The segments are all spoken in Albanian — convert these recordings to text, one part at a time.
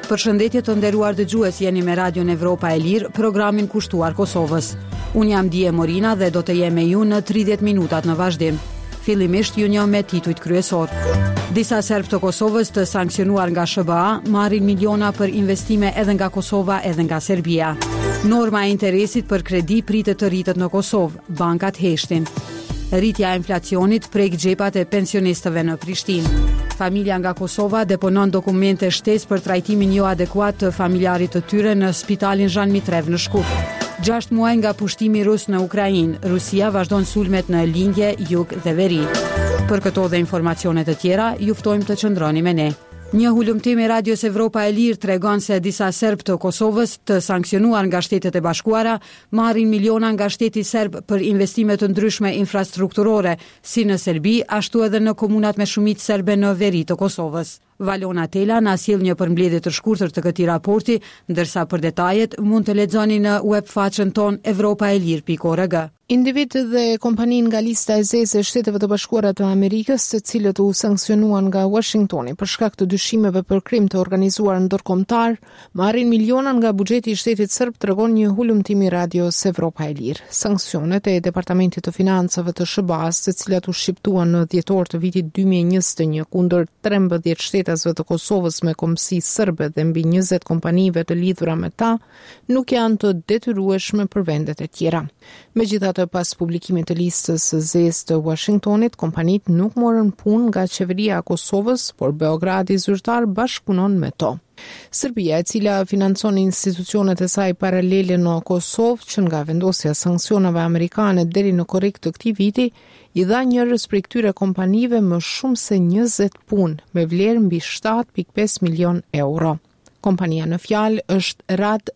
Përshëndetje të nderuar dëgjues, jeni me Radion Evropa e Lirë, programin kushtuar Kosovës. Unë jam Dije Morina dhe do të jem me ju në 30 minutat në vazhdim. Fillimisht ju njoh me titujt kryesor. Disa serb të Kosovës të sankcionuar nga SBA marrin miliona për investime edhe nga Kosova edhe nga Serbia. Norma e interesit për kredi pritet të rritet në Kosovë, bankat heshtin. Rritja e inflacionit prek xhepat e pensionistëve në Prishtinë. Familja nga Kosova deponon dokumente shtesë për trajtimin jo adekuat të familjarit të tyre në spitalin Zhan Mitrev në Shkup. 6 muaj nga pushtimi rus në Ukrainë, Rusia vazhdon sulmet në lindje, jug dhe veri. Për këto dhe informacione të tjera, ju ftojmë të qëndroni me ne. Një hulumtim i Radios Evropa e Lirë tregon se disa serb të Kosovës të sankcionuar nga Shtetet e Bashkuara marrin miliona nga Shteti serb për investime të ndryshme infrastrukturore, si në Serbi, ashtu edhe në komunat me shumicë serbe në veri të Kosovës. Valona Tela na sjell një përmbledhje të shkurtër të këtij raporti, ndërsa për detajet mund të lexoni në webfaqen ton europaelir.org. Individët dhe kompaninë nga lista e zezë e Shteteve të Bashkuara të Amerikës, të cilët u sankcionuan nga Washingtoni për shkak të dyshimeve për krim të organizuar ndërkombëtar, marrin miliona nga buxheti i shtetit serb, tregon një hulumtim i Radios Evropa e Lirë. Sanksionet e Departamentit të Financave të SBA-s, të cilat u shqiptuan në dhjetor të vitit 2021 kundër 13 shtetasve të Kosovës me kombësi serbe dhe mbi 20 kompanive të lidhura me ta, nuk janë të detyrueshme për vendet e tjera. Megjithatë, pas publikimit të listës së zezë të Washingtonit, kompanitë nuk morën punë nga qeveria e Kosovës, por Beogradi zyrtar bashkëpunon me to. Serbia, e cila financon institucionet e saj paralele në Kosovë, që nga vendosja sanksioneve amerikane deri në korrik të këtij viti, i dha njërës prej këtyre kompanive më shumë se 20 punë, me vlerë mbi 7.5 milion euro. Kompania në fjalë është Rad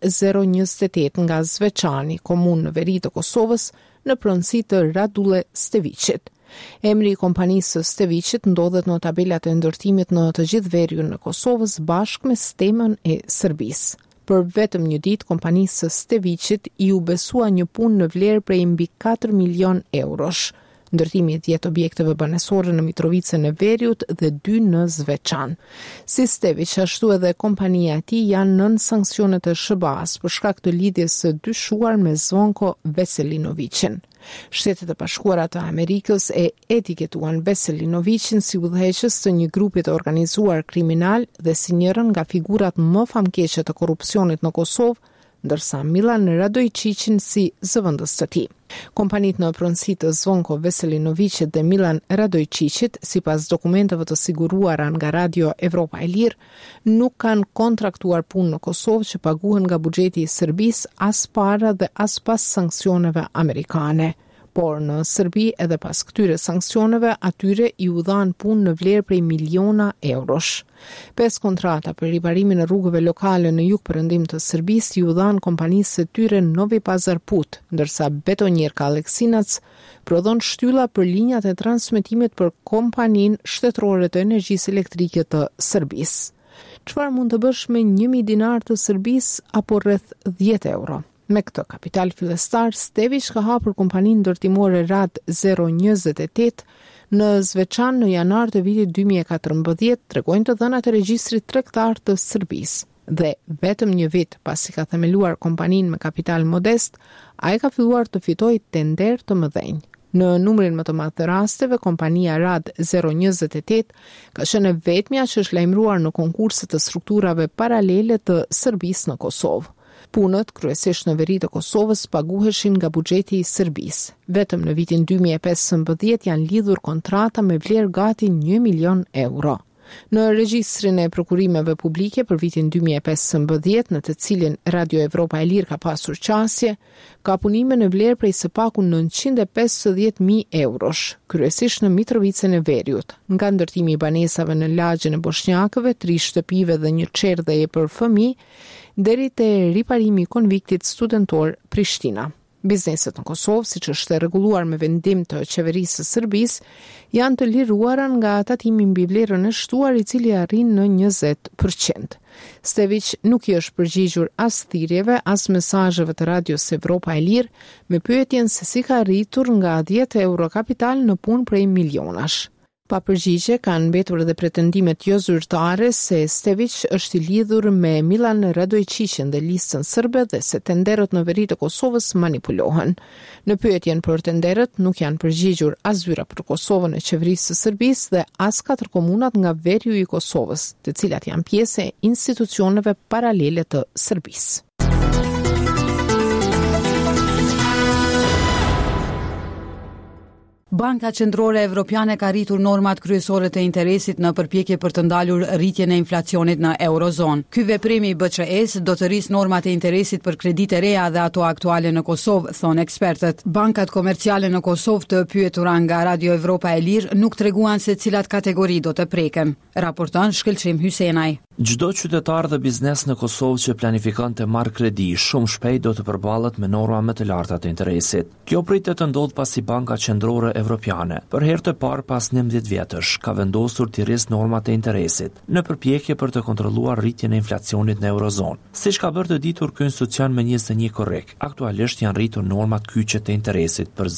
028 nga Zveçani, komunë në veri të Kosovës, në pronësi të Radule Stevicit. Emri i kompanisë së Stevicit ndodhet në tabelat e ndërtimit në të gjithë veriun në Kosovës bashkë me stemën e Serbisë. Për vetëm një ditë, kompanisë së Stevicit i u besua një punë në vlerë prej mbi 4 milion eurosh. Ndërtimi i 10 objekteve banesore në Mitrovicën e Veriut dhe 2 në Zveçan. Si Stevic, ashtu edhe kompania e tij janë nën sanksionet e SBA-s për shkak të lidhjes së dyshuar me Zvonko Veselinovicin. Shtetet e Bashkuara të Amerikës e etiketuan Veselinovicin si udhëheqës të një grupi të organizuar kriminal dhe si njërin nga figurat më famkeqe të korrupsionit në Kosovë, ndërsa Milan Radojčićin si zëvendës të tij. Kompanitë në pronësi të Zvonko Veselinovicit dhe Milan Radojčićit, sipas dokumenteve të siguruara nga Radio Evropa e Lirë, nuk kanë kontraktuar punë në Kosovë që paguhen nga buxheti i Serbisë as para dhe as pas sanksioneve amerikane. Por në Serbi, edhe pas këtyre sanksioneve, atyre i u dhanë punë në vlerë prej miliona eurosh. 5 kontrata për riparimin e rrugëve lokale në jug-perëndim të Serbisë i u dhanë kompanisë së tyre Novi Pazar Put, ndërsa Betonjerka Aleksinac prodhon shtylla për linjat e transmetimit për kompaninë shtetërore të energjisë elektrike të Serbisë. Çfarë mund të bësh me 1.000 dinar të Serbisë apo rreth 10 euro? Me këtë kapital fillestar, Stevic ka hapur kompaninë ndërtimore Rad 028 në Zveçan në janar të vitit 2014, tregojnë të dhënat e regjistrit tregtar të Serbisë. Dhe vetëm një vit pasi ka themeluar kompaninë me kapital modest, ai ka filluar të fitojë tender të mëdhenj. Në numrin më të madh të rasteve, kompania Rad 028 ka qenë vetmja që është lajmëruar në konkurse të strukturave paralele të Serbisë në Kosovë. Punët, kryesisht në veri të Kosovës, paguheshin nga buxheti i Serbisë. Vetëm në vitin 2015 janë lidhur kontrata me vlerë gati 1 milion euro. Në regjistrin e prokurimeve publike për vitin 2015, në të cilin Radio Evropa e Lirë ka pasur qasje, ka punime në vlerë prej së paku 950.000 eurosh, kryesisht në Mitrovicën e Veriut, nga ndërtimi i banesave në lagjën e Boshnjakëve, 3 shtëpive dhe një çerdheje për fëmijë, deri te riparimi i konviktit studentor Prishtina. Bizneset në Kosovë, siç është rregulluar me vendim të qeverisë së Serbisë, janë të liruara nga tatimi mbi vlerën e shtuar, i cili arrin në 20%. Stevic nuk i është përgjigjur as thirrjeve, as mesazheve të Radios Evropa e Lirë me pyetjen se si ka arritur nga 10 euro kapital në punë prej milionash. Pa përgjigje kanë mbetur edhe pretendimet jo zyrtare se Stević është I lidhur me Milan Radojčićin dhe listën serbe dhe se tenderët në veri të Kosovës manipulohen. Në pyetjen për tenderët nuk janë përgjigjur as zyra për Kosovën e qeverisë së Serbisë dhe as 4 komunat nga veriu I Kosovës, të cilat janë pjesë e institucioneve paralele të Serbisë. Banka Qendrore Evropiane ka rritur normat kryesore të interesit në përpjekje për të ndalur rritjen e inflacionit në Eurozonë. Ky veprim I BCE-s do të rrisë normat e interesit për kredite reja dhe ato aktuale në Kosovë, thonë ekspertët. Bankat komerciale në Kosovë të pyetura nga Radio Evropa e Lirë nuk treguan se cilat kategori do të preken. Raporton Shkëlqim Hysenaj. Çdo qytetar dhe biznes në Kosovë që planifikon të marrë kredi shumë shpejt do të përballet me norma më të larta të interesit. Kjo pritet të ndodhë pasi Banka Qendrore Evropiane, për herë të parë pas 11 vjetësh, ka vendosur të rrisë normat e interesit në përpjekje për të kontrolluar rritjen e inflacionit në Eurozonë. Siç ka bërë të ditur ky institucion me 21 korrik, aktualisht janë rritur normat kyçe të interesit për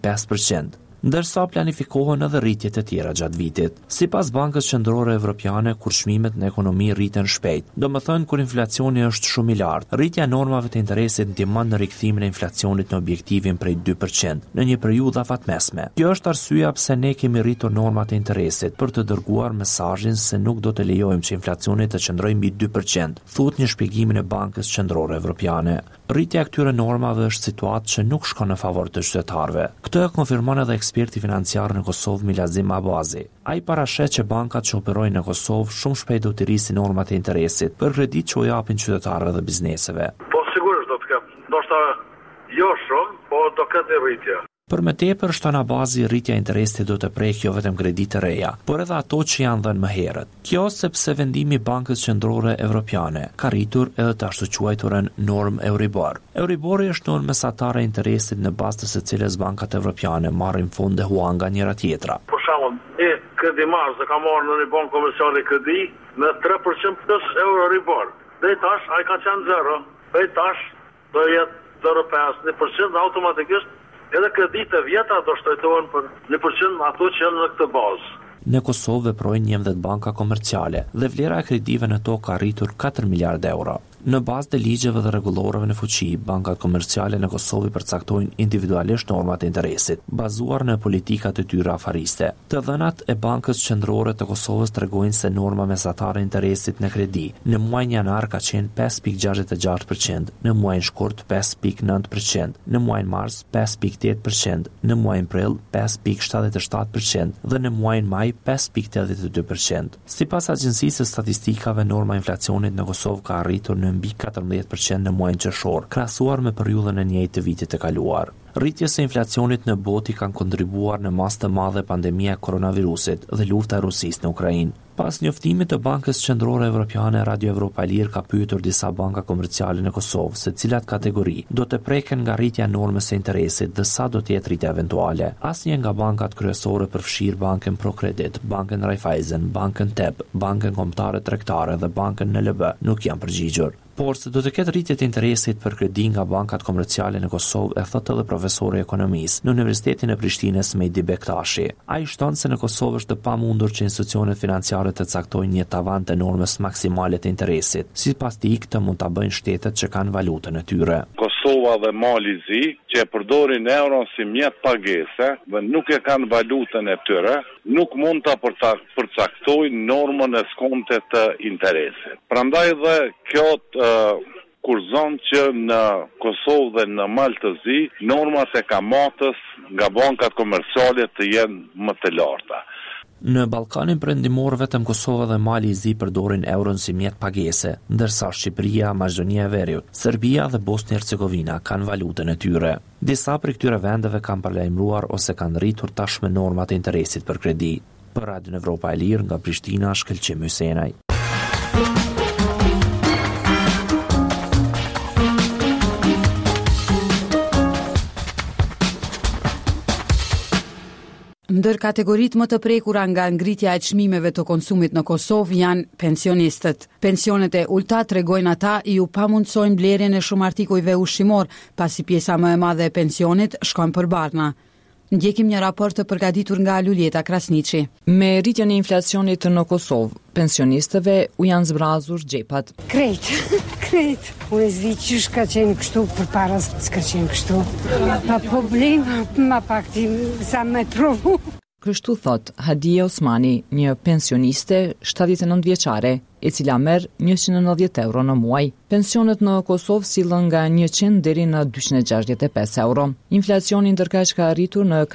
0.5%. Ndërsa planifikohen edhe rritjet e tjera gjatë vitit. Sipas Bankës Qendrore Evropiane, kur çmimet në ekonomi rriten shpejt, domethënë kur inflacioni është shumë I lartë, rritja e normave të interesit ndihmon në rikthimin e inflacionit në objektivin prej 2% në një periudhë afatmesme. Kjo është arsyeja pse ne kemi rritur normat e interesit për të dërguar mesazhin se nuk do të lejojmë që inflacioni të qëndrojë mbi 2%, thuhet një shpjegimin e Bankës Qendrore Evropiane. Rritja e këtyre normave është situatë që nuk shkon në favor të qytetarëve. Këtë e konfirmon edhe eksperti financiar në Kosovë Milazim Abazi. Ai parashet që bankat që operojnë në Kosovë shumë shpejt do të rrisin normat e interesit për kreditë që u japin qytetarëve dhe bizneseve. Po sigurisht do të ketë, ndoshta jo shumë, po do ketë rritje. Për më tepër, shton Abazi, rritja e interesit do të prekë jo vetëm kredite reja, por edhe ato që janë dhënë më herët. Kjo sepse vendimi I Bankës Qendrore Evropiane ka rritur edhe të ashtu quajturën normë Euribor. Euribori është normë mesatare e interesit në bazë të së cilës bankat evropiane marrin fonde huan nga njëra tjetra. Për shembull, një kredimar që ka marrë në një bankë komerciale kredi me 3% plus Euribor. Dhe tash ai ka qenë 0. Dhe tash do jetë 0.5% automatikisht. Edhe kredite vjetra do shtrejtohen për 1% ato që janë në këtë bazë. Në Kosovë veprojnë 11 banka komerciale dhe vlera e kredive në to ka rritur 4 miliardë euro. Në bazë të ligjeve dhe rregulloreve në fuqi, bankat komerciale në Kosovë përcaktojnë individualisht normat e interesit, bazuar në politika të tyre afariste. Të dhënat e Bankës Qendrore të Kosovës tregojnë se norma mesatare e interesit në kredi në muajin janar ka qenë 5.66%, në muajin shkurt 5.9%, në muajin mars 5.8%, në muajin prill 5.77% dhe në muajin maj 5.82%. Sipas Agjencisë së Statistikave, norma e inflacionit në Kosovë ka arritur në mbi 14% në muajin qershor, krahasuar me periudhën e njëjtë të vitit të kaluar. Rritjes së inflacionit në botë kanë kontribuar në masë të madhe pandemia e koronavirusit dhe lufta e Rusisë në Ukrainë. Pas njoftimit të Bankës Qendrore Evropiane, Radio Evropa e Lirë ka pyetur disa banka komerciale në Kosovë se cilat kategori do të preken nga rritja e normës së interesit dhe sa do të jetë rritja eventuale. Asnjë nga bankat kryesore përfshir Bankën Procredit, Bankën Raiffeisen, Bankën TEB, Bankën Kombëtare Tregtare dhe Bankën NLB nuk janë përgjigjur. Por se do të ketë rritje të interesit për kredi nga bankat komerciale në Kosovë, e thotë edhe profesori i ekonomisë në Universitetin e Prishtinës Mejdi Bektashi. Ai shton se në Kosovë është të pamundur që institucionet financiare të caktojnë një tavan të normës maksimale të interesit. Sipas tij, këtë mund ta bëjnë shtetet që kanë valutën e tyre. Kosova dhe Mali Zi, që e përdorin euron si mjet pagese dhe nuk e kanë valutën e tyre, nuk mund ta përcaktojnë normën e skonte të interesit. Prandaj dhe kjo kurzon që në Kosovë dhe në Malë të Zi, normat e kamatës nga bankat komerciale të jenë më të larta. Në Ballkanin Perëndimor vetëm Kosova dhe Mali i Zi përdorin euron si mjet pagese, ndërsa Shqipëria, Maqedonia e Veriut, Serbia dhe Bosnia-Hercegovina kanë valutën e tyre. Disa prej këtyre vendeve kanë paralajmëruar ose kanë rritur tashmë normat e interesit për kredi. Për Radio Evropa e Lirë nga Prishtina, Shkëlqim Hysenaj. Ndër kategoritë më të prekura nga ngritja e çmimeve të konsumit në Kosovë janë pensionistët. Pensionet e ulta, tregojnë ata, ju pamundsojnë blerjen e shumë artikujve ushqimor, pasi pjesa më e madhe e pensionit shkon për barna. Ndjekim një raport të përgatitur nga Luljeta Krasniqi. Me rritjen e inflacionit në Kosovë, pensionistëve u janë zbrazur xhepat. Krejt. Unë zdi qysh ka qenë kështu, për para s'ka qenë kështu. Pa problem, ma pak ti sa me trovu. Kështu thot Hadia Osmani, një pensioniste 79 vjeçare, e cila merr 190 euro në muaj. Pensionet në Kosovë sillen nga 100 deri në 265 euro. Inflacioni ndërkaq ka arritur në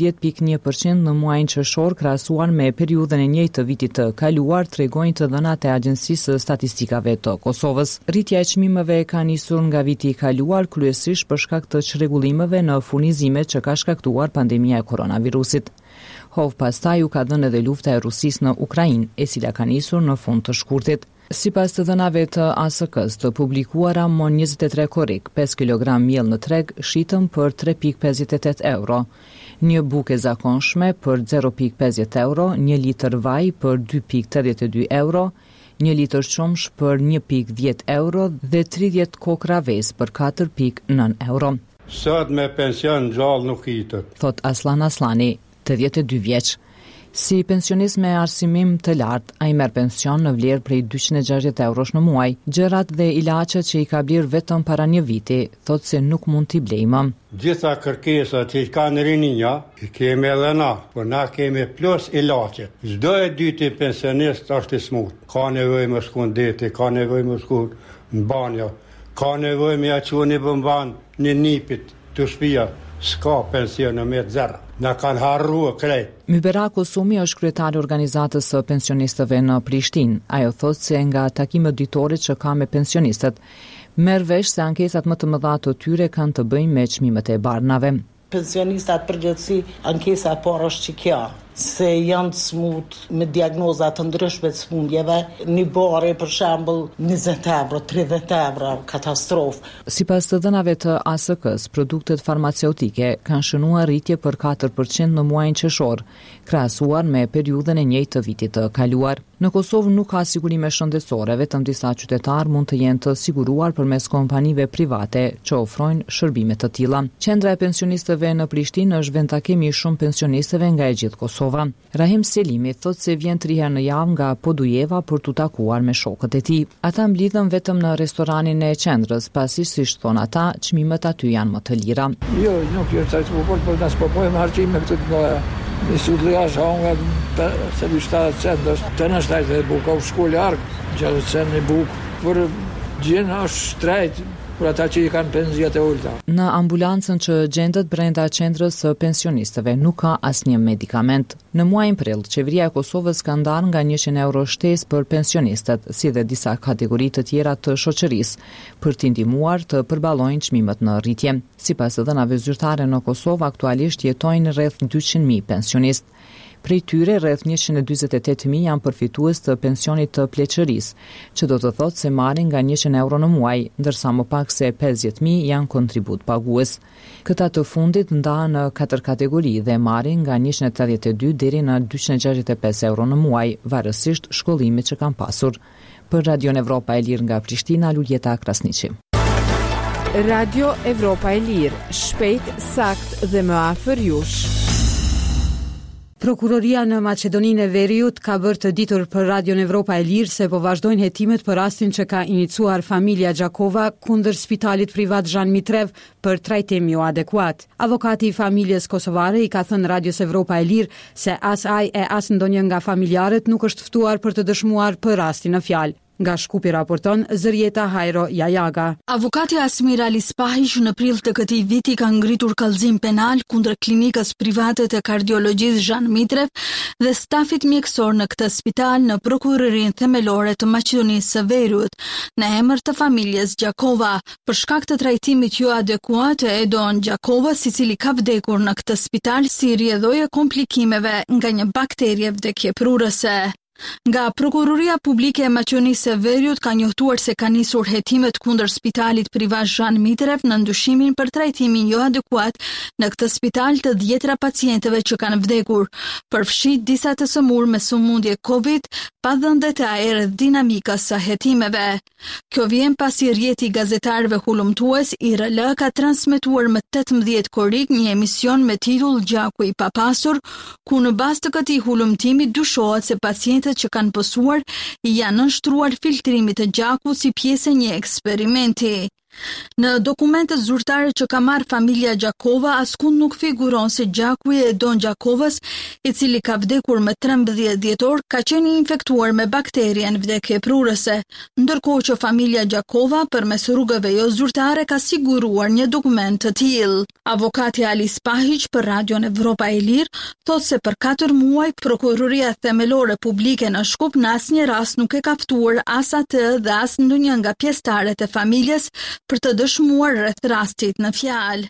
14.1% në muajin qershor krahasuar me periudhën e njëjtë të vitit të kaluar, tregojnë të dhënat e Agjencisë së Statistikave të Kosovës. Rritja e çmimeve ka nisur nga viti i kaluar, kryesisht për shkak të çrregullimeve në furnizime që ka shkaktuar pandemia e koronavirusit. Hov pastaj u ka dhënë edhe lufta e Rusisë në Ukrainë, e cila ka nisur në fund të shkurtit. Sipas të dhënave të ASK-s të publikuara, mon 23 korrik, 5 kg miell në treg shitëm për 3.58 euro, një bukë e zakonshme për 0.50 euro, 1 litër vaj për 2.82 euro, 1 litër qumsh për 1.10 euro dhe 30 kokra ves për 4.9 euro. Sot me pension gjallë nuk hitët, thot Aslan Aslani, 82 vjeç. Si pensionist me arsimim të lartë, ai merr pension në vlerë prej 260 eurosh në muaj. Gjërat dhe ilaçet që i ka bler vetëm para një viti, thot se nuk mund t'i blej më. Gjitha kërkesat që kanë rinja, i kemi edhe na, por na kemi plus ilaçe. Çdo e dyti pensionist është i smut. Ka nevojë më shkon deti, ka nevojë më shkon në banjo, ka nevojë më aqoni bomban në nipit të shtëpia. S'ka pension me zero. Na kanë harruar krejt. Mybera Kosumi është kryetari i organizatës së pensionistëve në Prishtinë. Ajo thotë se nga takimet ditore që ka me pensionistët, merr vesh se ankesat më të mëdha të tyre kanë të bëjnë me çmimet e barnave. Pensionistat përgjithësi ankesa e parë është që kjo, se janë të smut me diagnoza të ndryshme të smundjeve, një bare për shembull 20 euro, 30 euro, katastrofë. Sipas të dhënave të ASK-s, produktet farmaceutike kanë shënuar rritje për 4% në muajin qershor, krahasuar me periudhën e njëjtë të vitit të kaluar. Në Kosovë nuk ka sigurime shëndetësore, vetëm disa qytetarë mund të jenë të siguruar përmes kompanive private që ofrojnë shërbime të tilla. Qendra e pensionistëve në Prishtinë është vendtakimi i shumë pensionistëve nga e gjithë Kosova. Rahim Selimi thotë se vjen 3 herë në javë nga Podujeva për t'u takuar me shokët e tij. Ata mblidhen vetëm në restoranin e qendrës, pasi siç thon ata, çmimet aty janë më të lira. Jo, nuk është sa të popol, por nas popojmë harxime këtu në Nisudlia nga se vishta centës, të në shtajt e buka u shku largë, gjatë cen një bukë, për gjenë është shtrejt, për ata që i kanë penziat e ulta. Në ambulancën që gjendet brenda qendrës së pensionistëve nuk ka asnjë medikament. Në muajin prill, qeveria e Kosovës ka ndarë nga 100 euro shtesë për pensionistët, si dhe disa kategori të tjera të shoqërisë, për t'i ndihmuar të përballojnë çmimet në rritje. Sipas dhënave zyrtare në Kosovë aktualisht jetojnë rreth 200.000 pensionistë. Prej tyre rreth 148.000 janë përfitues të pensionit të pleqërisë, që do të thotë se marrin nga 100 euro në muaj, ndërsa më pak se 50.000 janë kontribut pagues. Këta të fundit ndahen në 4 kategori dhe marrin nga 182 deri në 265 euro në muaj, varësisht shkollimit që kanë pasur. Për Radio Evropa e Lirë nga Prishtina, Luljeta Krasniqi. Radio Evropa e Lirë, shpejt, sakt dhe më afër jush. Prokuroria në Maqedoninë e Veriut ka bërë të ditur për Radion Evropa e Lirë se po vazhdojnë hetimet për rastin që ka iniciuar familja Gjakova kundër spitalit privat Zhan Mitrev për trajtim jo adekuat. Avokati i familjes kosovare i ka thënë Radios Evropa e Lirë se as ai e as ndonjë nga familjarët nuk është ftuar për të dëshmuar për rastin në fjalë. Nga Shkupi raporton Zërjeta Hajro Jajaga. Avokati Asmir Ali Spahish në prill të këtij viti ka ngritur kallëzim penal kundër klinikës private të kardiologjisë Zhan Mitrev dhe stafit mjekësor në këtë spital në prokurorinë themelore të Maqedonisë së Veriut në emër të familjes Gjakova për shkak të trajtimit jo adekuat të Edon Gjakovas, i cili ka vdekur në këtë spital si rrjedhoje komplikimeve nga një bakterie vdekjeprurëse. Nga Prokuroria Publike e Maqedonisë së Veriut ka njoftuar se ka nisur hetimet kundër spitalit privat Zhan Mitrev në ndyshimin për trajtimin jo adekuat në këtë spital të 10 pacientëve që kanë vdekur, përfshit disa të sëmurë me sëmundje Covid, pa dhënë detaje rreth dinamikës së hetimeve. Kjo vjen pasi rjeti i gazetarëve hulumtues IRL ka transmetuar më 18 korrik një emision me titull Gjaku i papastër, ku në bazë të këtij hulumtimi dyshohet se pacientët që kanë pësuar janë nënshtruar filtrimit të gjakut si pjesë e një eksperimenti. Në dokumentet zyrtare që ka marrë familja Gjakova, askund nuk figuron se gjaku i Edon Gjakovës, i cili ka vdekur me 13 dhjetor, ka qenë infektuar me bakterien vdekje prurëse, ndërkohë që familja Gjakova përmes rrugëve jo zyrtare ka siguruar një dokument të tillë. Avokati Ali Spahiq për Radion Evropa e Lirë thotë se për 4 muaj Prokuroria Themelore Publike në Shkup në asnjë rast nuk e ka ftuar as atë dhe as ndonjë nga pjesëtarët e familjes për të dëshmuar rreth rastit në fjalë.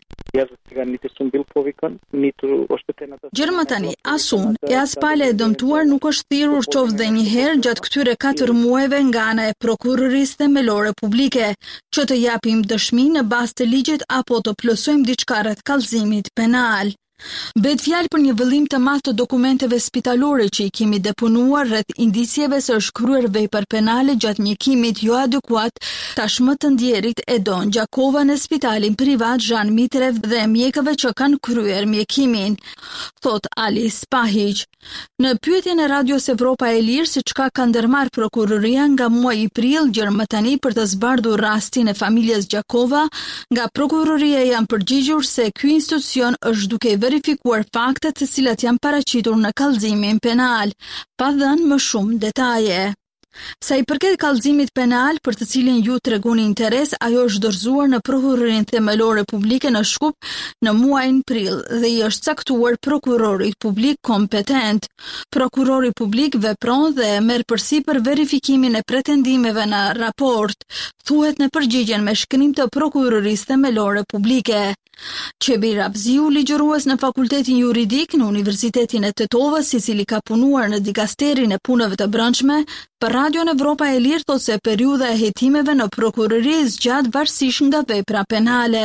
Gjermëtani, as unë, e as pale e dëmtuar nuk është thirrur qoftë dhe një herë gjatë këtyre 4 muajve nga ana e Prokurorisë Themelore Publike, që të japim dëshmi në bazë të ligjit apo të plotësojmë diçka rreth kallëzimit penal. Bëhet fjalë për një vëllim të madh të dokumenteve spitalore që i kemi depunuar rreth indicieve se është kryer vepër penale gjatë mjekimit jo adekuat tashmë të ndjerit Edon Gjakova në spitalin privat Zhan Mitrev dhe mjekëve që kanë kryer mjekimin, thot Ali Spahiq. Në pyetjen e Radios Evropa e Lirë se çka ka ndërmarrë prokuroria nga muaji prill Gjermëtani për të zbardhur rastin e familjes Gjakova, nga prokuroria janë përgjigjur se ky institucion është duke verifikuar faktet të cilat janë paraqitur në kallëzimin penal, pa dhënë më shumë detaje. Sa i përket kallëzimit penal për të cilin ju tregoni interes, ajo është dorëzuar në Prokurorinë Themelore Publike në Shkup në muajin prill dhe i është caktuar prokurorit publik kompetent. Prokurori publik vepron dhe merr përsipër verifikimin e pretendimeve në raport, thuhet në përgjigjen me shkrim të Prokurorisë Themelore Publike. Çebi Rabziu, ligjërues në Fakultetin Juridik në Universitetin e Tetovës, i cili ka punuar në dikasterin e punëve të brendshme, për Radion Evropa e Lirë thotë se periudha e hetimeve në prokurori zgjat varësisht nga vepra penale.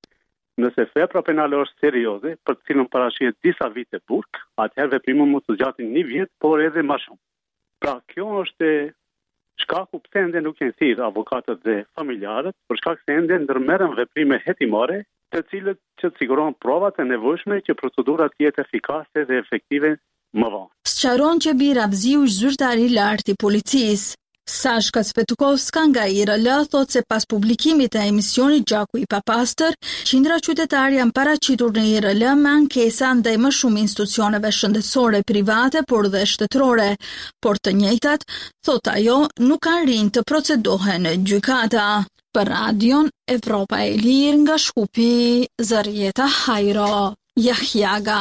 Nëse vepra penale është serioze, për të cilën paraqet disa vite burg, atëherë veprimi mund të zgjatet 1 vit, por edhe më shumë. Pra, kjo është shkaku pse ende nuk janë thirrur avokatët dhe familjarët, për shkak se ende ndërmerren veprime hetimore, të cilët që të sigurohen provat e nevojshme që procedura të jetë efikase dhe efektive më vonë. Sqaron Çebi Rabziu, zyrtari i lartë i policisë. Sashka Svetukovska nga IRL thotë se pas publikimit të emisionit Gjaku i papastër, qindra qytetarë janë paraqitur në IRL me ankesa ndaj më shumë institucioneve shëndetësore private, por dhe shtetërore, por të njëjtat, thotë ajo, nuk kanë rinj të procedohen në gjykata. Për Radion Evropa e Lirë nga Shkupi, Zarieta Hajro, Jahjaga.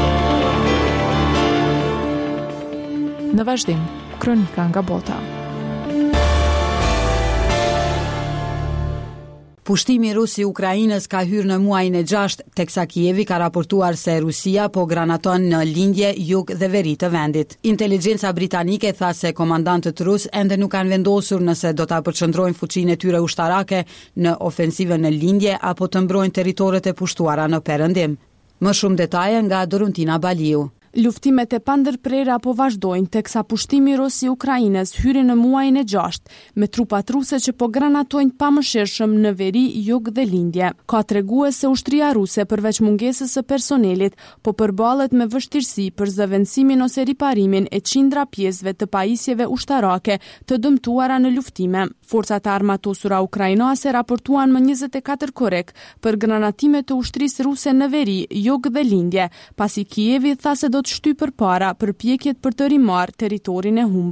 Në vazhdim, kronika nga bota. Pushtimi rus i Ukrainës ka hyrë në muajin e 6, teksa Kijevi ka raportuar se Rusia po granaton në lindje, jug dhe veri të vendit. Inteligjenca britanike tha se komandantët rus ende nuk kanë vendosur nëse do ta përqendrojnë fuqinë e tyre ushtarake në ofensivën në lindje apo të mbrojnë territoret e pushtuara në perëndim. Më shumë detaje nga Doruntina Baliu. Luftimet e pandërprera po vazhdojnë teksa pushtimi rus i Ukrainës hyri në muajin e 6 me trupat ruse që po granatojnë pamëshirshëm në veri, jug dhe lindje. Ka treguar se ushtria ruse përveç mungesës së personelit po përballet me vështirësi për zëvendësimin ose riparimin e qindra pjesëve të pajisjeve ushtarake të dëmtuara në luftime. Forcat armatosura ukrainase raportuan më 24 korek për granatime të ushtrisë ruse në veri, jug dhe lindje, pasi Kijevi tha se do të shtyjë përpara përpjekjet për të rimarrë territorin e humbur.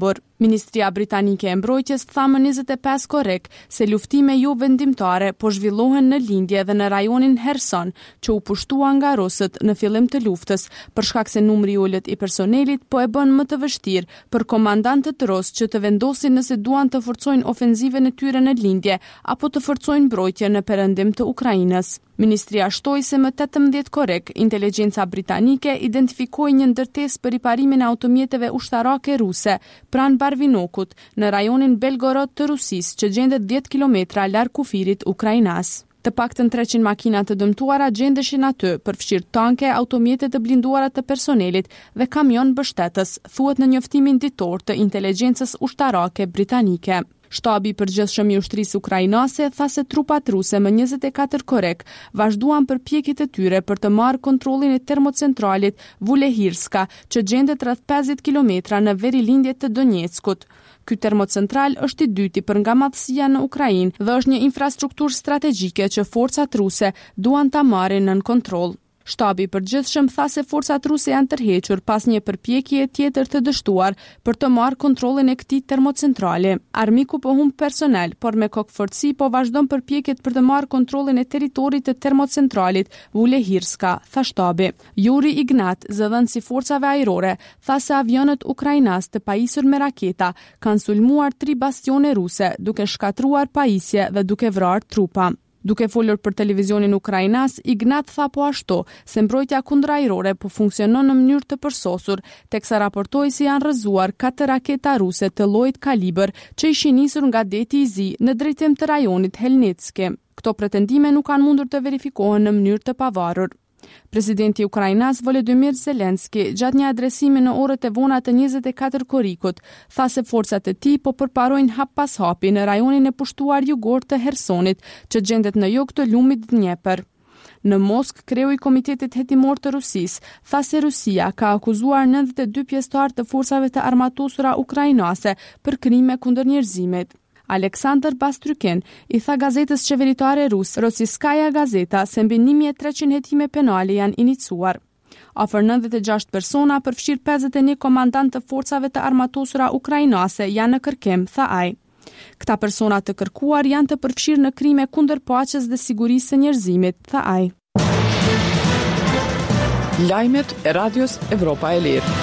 Ministria Britanike e Mbrojtjes tha më 25 korrik se luftime jo vendimtare po zhvillohen në lindje dhe në rajonin Kherson, që u pushtua nga rusët në fillim të luftës, për shkak se numri i ulët i personelit po e bën më të vështirë për komandantët rus që të vendosin nëse duan të forcojnë ofenziven e tyre në lindje apo të forcojnë mbrojtje në perëndim të Ukrainës. Ministria shtoi se më 18 korrik, inteligjenca britanike identifikoi një ndërtesë për riparimin e automjeteve ushtarake ruse pranë Barvinokut, në rajonin Belgorod të Rusisë, që gjendet 10 kilometra larg kufirit ukrainas. Të paktën 300 makina të dëmtuara gjendeshin aty, përfshirë tanke, automjete të blinduara të personelit dhe kamion mbështetës, thuhet në njoftimin ditor të inteligjencës ushtarake britanike. Shtabi i përgjithshëm i ushtrisë ukrainase tha se trupat ruse më 24 korrik vazhduan përpjekjet e tyre për të marrë kontrollin e termocentralit Vulehirska, që gjendet rreth 50 kilometra në verilindje të Donjeckut. Ky termocentral është i dyti për nga madhësia në Ukrainë dhe është një infrastrukturë strategjike që forcat ruse duan ta marrin nën kontroll. Shtabi i përgjithshëm tha se forcat ruse janë tërhequr pas një përpjekje tjetër të dështuar për të marrë kontrollin e këtij termocentrali. Armiku po humb personel, por me kokëfortësi po vazhdon përpjekjet për të marrë kontrollin e territorit të termocentralit Vulehirska, tha shtabi. Yuri Ignat, zëdhënësi i forcave ajrore, tha se avionët ukrainas të pajisur me raketa kanë sulmuar 3 bastione ruse, duke shkatruar pajisje dhe duke vrarë trupa. Duke folur për televizionin ukrainas, Ignat tha po ashtu se mbrojtja kundërajrore po funksionon në mënyrë të përsosur, teksa raportoi se janë rrëzuar 4 raketa ruse të llojit kalibër që ishin nisur nga deti i zi në drejtim të rajonit Helnitski. Këto pretendime nuk kanë mundur të verifikohen në mënyrë të pavarur. Presidenti ukrainas Volodymyr Zelensky, gjatë një adresimi në orët e vona të 24 korrikut, tha se forcat e tij po përparojnë hap pas hapi në rajonin e pushtuar jugor të Hersonit, që gjendet në jug të lumit Dnjepër. Në Moskë, kreu i Komitetit Hetimor të Rusisë tha se Rusia ka akuzuar 92 pjesëtar të forcave të armatosura ukrainase për krime kundër njerëzimit. Aleksandr Bastrykin i tha gazetës qeveritare ruse Rossiyskaya Gazeta se mbi 1300 hetime penale janë iniciuar. Afër 96 persona, përfshirë 51 komandant të forcave të armatosura ukrainase, janë në kërkim, tha ai. Këta persona të kërkuar janë të përfshirë në krime kundër paqes dhe sigurisë së njerëzimit, tha ai. Lajmet e Radios Evropa e Lirë.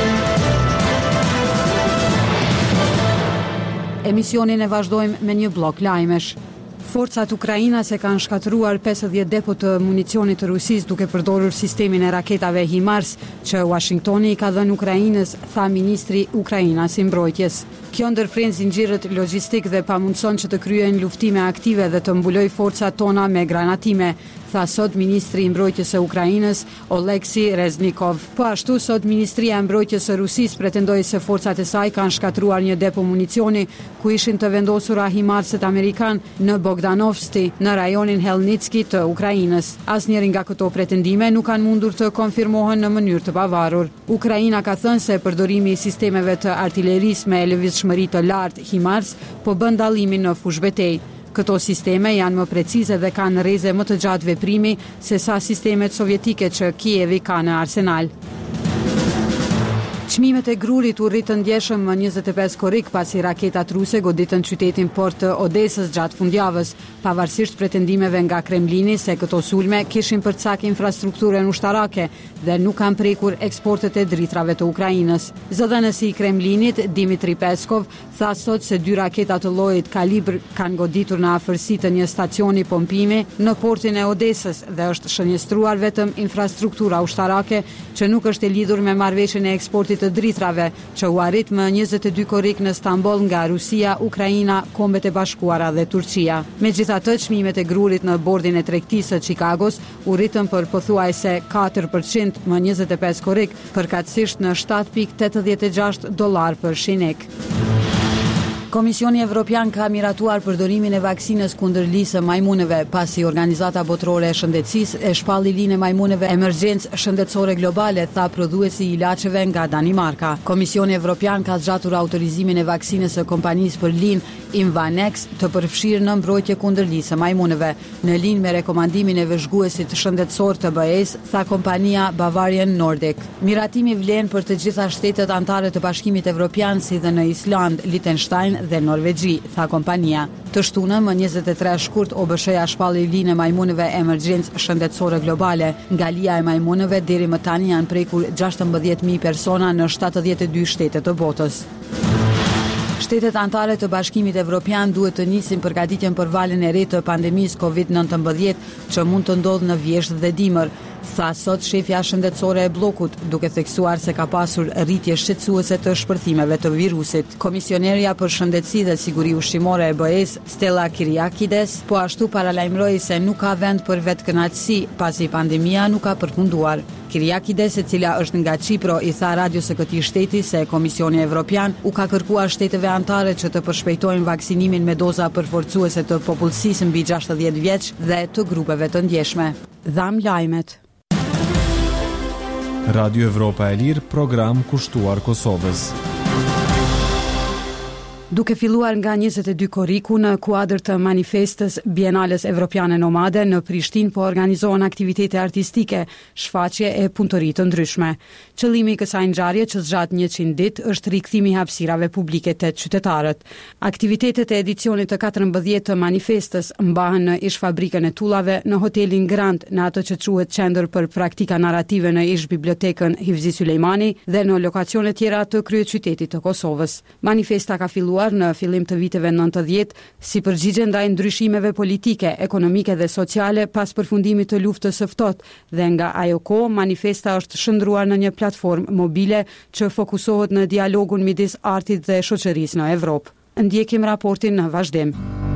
Emisionin e vazhdojmë me një blok lajmesh. Forcat ukrainase kanë shkatëruar 50 depo të municionit të Rusisë duke përdorur sistemin e raketave HIMARS, që Washingtoni i ka dhënë Ukrainës, tha ministri ukrainas i mbrojtjes. Kjo ndërpren zinxhirët logjistik dhe pamundson që të kryejnë luftime aktive dhe të mbuloj forcat tona me granatime, tha sot ministri i mbrojtjes së Ukrainës Oleksi Reznikov. Po ashtu sot Ministria e Mbrojtjes së Rusisë pretendoi se forcat e saj kanë shkatruar një depo municioni ku ishin të vendosura HIMARS-et amerikan në Bogdanovsti, në rajonin Helnitski të Ukrainës. Asnjëri nga këto pretendime nuk kanë mundur të konfirmohen në mënyrë të pavarur. Ukraina ka thënë se përdorimi i sistemeve të artillerisë me lëvizshmëri të lartë HIMARS po bën dallimin në fushbetej. Këto sisteme janë më precize dhe kanë rreze më të gjatë veprimi se sa sistemet sovjetike që Kijevi ka në arsenal. Çmimet e grurit u rritën ndjeshëm më 25 korrik pasi raketat ruse goditën qytetin port të Odesës gjatë fundjavës, pavarësisht pretendimeve nga Kremlini se këto sulme kishin përcak infrastrukturën ushtarake dhe nuk kanë prekur eksportet e dritrave të Ukrainës. Zëdhënësi i Kremlinit, Dmitri Peskov, tha sot se 2 raketa të llojit kalibr kanë goditur në afërsi të një stacioni pompimi në portin e Odesës dhe është shënjestruar vetëm infrastruktura ushtarake që nuk është e lidhur me marrëveshjen e eksportit të dritrave, që u arrit më 22 korrik në Stamboll nga Rusia, Ukraina, Kombet e Bashkuara dhe Turqia. Megjithatë, çmimet e grurit në bordin e tregtisë së Chicagos u rritën për pothuajse 4% më 25 korrik, përkatësisht në $7.86 për shinek. Komisioni Evropian ka miratuar përdorimin e vaksinës kundër lisë majmuneve, pasi Organizata Botërore e Shëndetësisë e shpalli linë e majmuneve emergjencë shëndetësore globale, tha prodhuesi i ilaçeve nga Danimarka. Komisioni Evropian ka zgjatur autorizimin e vaksinës së kompanisë për linë Imvanex të përfshirë në mbrojtje kundër lisë majmuneve. Në linjë me rekomandimin e vëzhguesit shëndetësor të BE-s, tha kompania Bavarian Nordic. Miratimi vlen për të gjitha shtetet anëtare të Bashkimit Evropian, si dhe në Island, Liechtenstein dhe Norvegji, tha kompania. Të shtunën, më 23 shkurt, OBSH-ja shpalli linë e majmuneve emergjencë shëndetësore globale. Nga lija e majmuneve deri më tani janë prekur 16.000 persona në 72 shtete të botës. Shtetet anëtare të Bashkimit Evropian duhet të nisin përgatitjen për valën e re të pandemisë COVID-19 që mund të ndodhë në vjesht dhe dimër, tha sot shefja shëndetësore e bllokut, duke theksuar se ka pasur rritje shqetësuese të shpërthimeve të virusit. Komisionerja për shëndetësi dhe siguri ushqimore e BE-s, Stella Kyriakides, po ashtu paralajmëroi se nuk ka vend për vetëkënaqësi, pasi pandemia nuk ka përfunduar. Kyriakides, e cila është nga Çipro, i tha radios së këtij shteti se Komisioni Evropian u ka kërkuar shteteve anëtare që të përshpejtojnë vaksinimin me doza përforcuese të popullsisë mbi 60 vjeç dhe të grupeve të ndjeshme. Dham lajmet. Radio Evropa e Lirë, program kushtuar Kosovës. Duke filluar nga 22 korriku në kuadër të manifestës Bienales Evropiane Nomade, në Prishtinë po organizohen aktivitete artistike, shfaqje e punëtori të ndryshme. Qëllimi i kësaj ngjarje, që zgjat 100 ditë, është rikthimi i hapësirave publike te qytetarët. Aktivitetet e edicionit të 14 të manifestës mbahen në ish fabrikën e tullave, në hotelin Grand, në atë që quhet Qendër për Praktika Narrative në ish bibliotekën Hivzi Sulejmani dhe në lokacione tjera të kryeqytetit të Kosovës. Manifesta ka filluar në fillim të viteve 90 si përgjigje ndaj ndryshimeve politike, ekonomike dhe sociale pas përfundimit të luftës së ftohtë, dhe nga ajo kohë manifesta është shndruar në një platformë mobile që fokusohet në dialogun midis artit dhe shoqërisë në Evropë. Ndjekim raportin në vazhdim.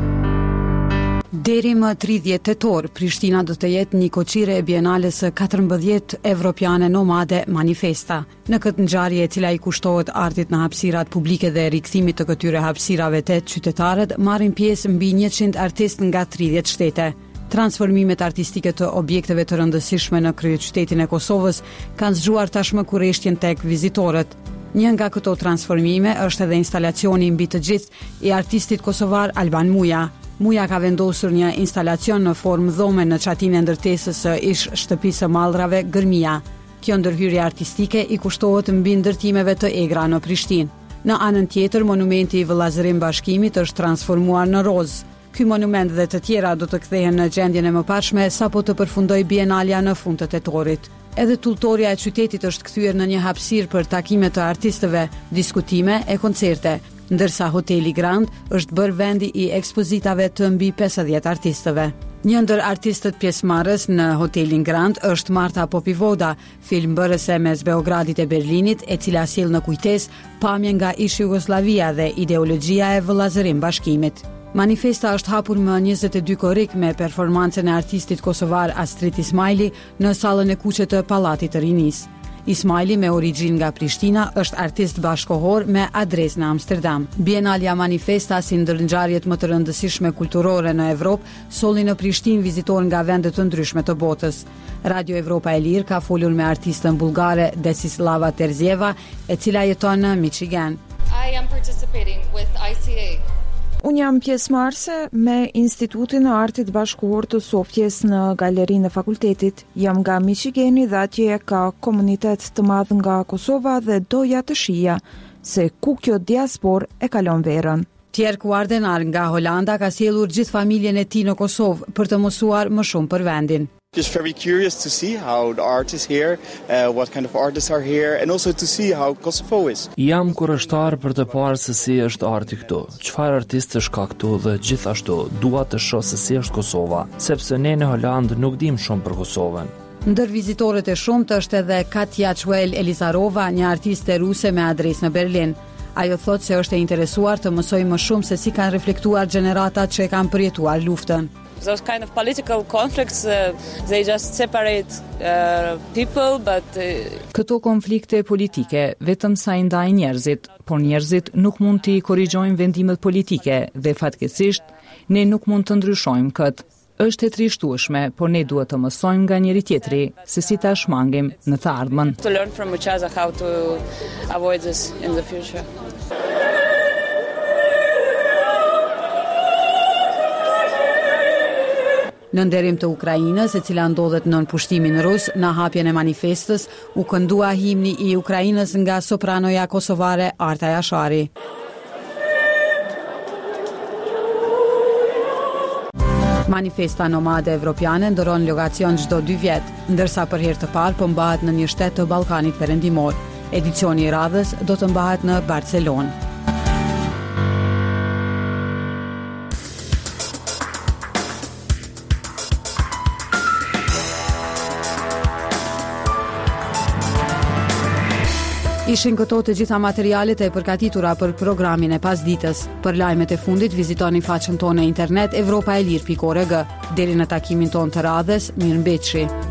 Deri më 30 tetor, Prishtina do të jetë një koqire e Bienales së 14 Evropiane Nomade Manifesta. Në këtë ngjarje, e cila i kushtohet artit në hapësirat publike dhe rikthimit të këtyre hapësirave te qytetarët, marrin pjesë mbi 100 artistë nga 30 shtete. Transformimet artistike të objekteve të rëndësishme në kryeqytetin e Kosovës kanë zgjuar tashmë kurreshtjen tek vizitorët. Një nga këto transformime është edhe instalacioni mbi të gjithë i artistit kosovar Alban Muja. Muja ka vendosur një instalacion në formë dhome në çatinë e ndërtesës së ish shtëpisë së Mallrave, Gërmia. Kjo ndërhyrje artistike i kushtohet mbi ndërtimeve të egra në Prishtinë. Në anën tjetër, monumenti i vëllazërim bashkimit është transformuar në rozë. Ky monument dhe të tjera do të kthehen në gjendjen e mëparshme sapo të përfundoj Bienalja në fund të tetorit. Edhe tulltoria e qytetit është kthyer në një hapësirë për takime të artistëve, diskutime e koncerte, ndërsa hoteli Grand është bërë vendi i ekspozitave të mbi 50 artistëve. Një ndër artistët pjesëmarrës në hotelin Grand është Marta Popivoda, filmbërëse mes Beogradit e Berlinit, e cila sjell në kujtesë pamje nga ish Jugosllavia dhe ideologjia e vëllazërim bashkimit. Manifesta është hapur më 22 korrik me performancën e artistit kosovar Astrit Ismaili në sallën e kuqe të Pallatit të Rinisë. Ismaili, me origjinë nga Prishtina, është artist bashkohor me adresë në Amsterdam. Bienalja Manifesta, si ndër ngjarjet më të rëndësishme kulturore në Evropë, solli në Prishtinë vizitorë nga vende të ndryshme të botës. Radio Evropa e Lirë ka folur me artistën bullgare Desislava Terzieva, e cila jeton në Michigan. I am participating with ICA. Unë jam pjesëmarrëse me Institutin e Artit Bashkëkohor të Sofjes në galerinë e fakultetit. Jam nga Michigani dhe atje ka komunitet të madh nga Kosova dhe doja të shija se ku kjo diaspor e kalon verën. Tjerk Wardenar nga Holanda ka sjellur gjithë familjen e tij në Kosovë për të mësuar më shumë për vendin. Just very curious to see how the art is here, what kind of artists are here, and also to see how Kosovo is. Jam kurrështar për të parë se si është arti këtu, çfarë artistësh ka këtu dhe gjithashtu dua të shoh se si është Kosova, sepse ne në Holand nuk dim shumë për Kosovën. Ndër vizitorët e shumtë është edhe Katja Chuel Elizarova, një artiste ruse me adresë në Berlin. Ajo thot se është e interesuar të mësoj më shumë se si kanë reflektuar gjeneratat që e kanë përjetuar luftën. Those kind of political conflicts, they just separate people, but... Këto konflikte politike vetëm sa i ndajnë njerëzit, por njerëzit nuk mund t'i korrigjojnë vendimet politike dhe fatkeqësisht ne nuk mund të ndryshojmë këtë. Është e trishtueshme, por ne duhet të mësojmë nga njëri tjetri se si ta shmangim në të ardhmen. To learn from each other how to avoid this in the future. Në nderim të Ukrainës, e cila ndodhet nën pushtimin rus, në hapjen e manifestës, u këndua himni i Ukrainës nga sopranoja kosovare Arta Jashari. Manifesta nomade evropiane ndëron logacion çdo 2 vjet, ndërsa për herë të parë po mbahet në një shtet të Ballkanit Perëndimor. Edicioni i radhës do të mbahet në Barcelonë. Ishin këto të gjitha materialet e përgatitura për programin e pasditës. Për lajmet e fundit vizitoni faqen tonë e internet evropaelir.org. Deri në takimin tonë të radhës, mirëmbëjtje.